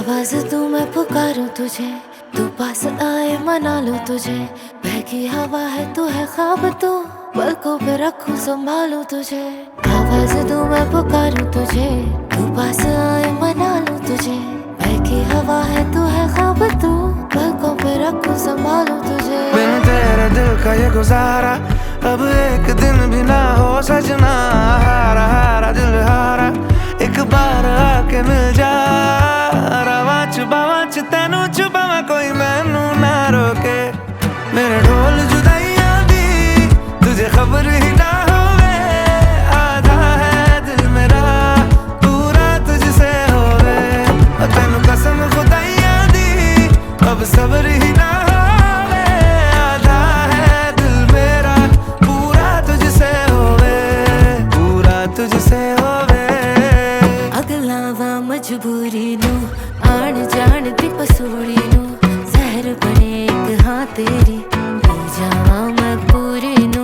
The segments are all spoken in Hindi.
आवाज दूं मैं पुकारूं तुझे, तू पास आए मना लूं तुझे। बहकी हवा है तू है ख्वाब तू, पलकों पे रखूं संभालूं तुझे। आवाज दूं मैं पुकारूं तुझे, तू पास आए मना लूं तुझे। बहकी हवा है तू है ख्वाब तू, पलकों पे रखूं संभालूं तुझे। बिन तेरे दिल का ये गुजारा अब एक दिन भी ना हो सजना। हारा हारा दिल हारा एक बार आके मिल जा। रवा च तेनू छुपावा कोई मैनू ना रोके। मेरे ढोल जुदाइयां दी तुझे खबर ही ना होवे। आधा है दिल मेरा पूरा तुझसे होवे। तेनू कसम खुदाइयां दी अब सब्र ही ना होवे। आधा है दिल मेरा पूरा तुझसे होवे, पूरा तुझसे होवे। अगला वा मजबूरी नू आण जान दी पसूड़ी नू, जहर बने एक हाँ तेरी पी जावा मैं पूरी नू।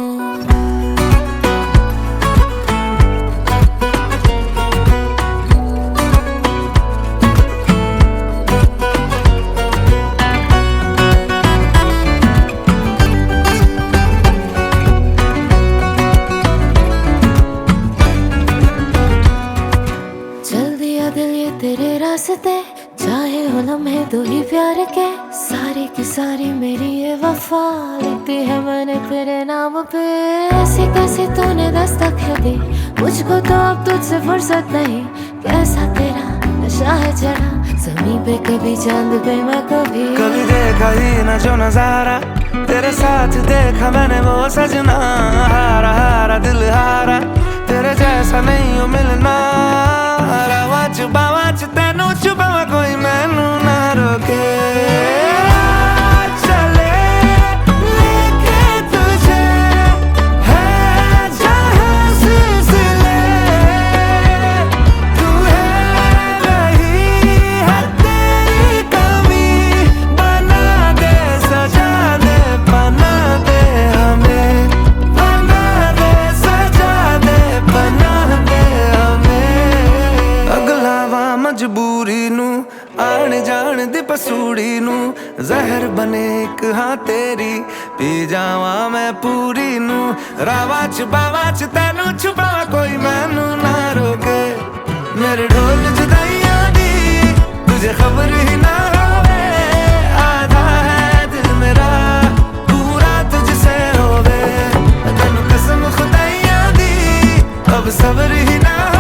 चल दिया दिल ये तेरे रास्ते, चाहे हो लम्हे दो ही प्यार के। सारी की सारी मेरी ये वफा लिखती है मैंने तेरे नाम पे। ऐसी कैसी तूने दस्तक है दी मुझको तो अब तुझसे फुर्सत नहीं। कैसा तेरा नशा है चढ़ा ज़मीं पे, कभी चांद पे मैं कभी देखा ही ना जो नजारा तेरे साथ देखा मैंने वो सजना। हारा हारा दिल हारा तेरे जैसा नहीं हो मिलना। रवा च तेनू छुपावा कोई मैनू ना रोके। चले लेके तुझे है जहाँ सिलसिले। तू है वही है तेरी कमी, बना दे सजा दे बना दे हमें। बना दे सजा दे बना दे हमें। अगला वा मजबूरी नू आण जान दी पसूड़ी नू, जहर बने एक हाँ तेरी पी जावा मैं पूरी नू। रावा च तेनू छुपावा कोई मैनू ना रोके। मेरे ढोल जुदाइयां दी तुझे खबर ही ना होवे। आधा है दिल मेरा पूरा तुझसे होवे। तेनू कसम खुदाइयां दी अब सब्र ही ना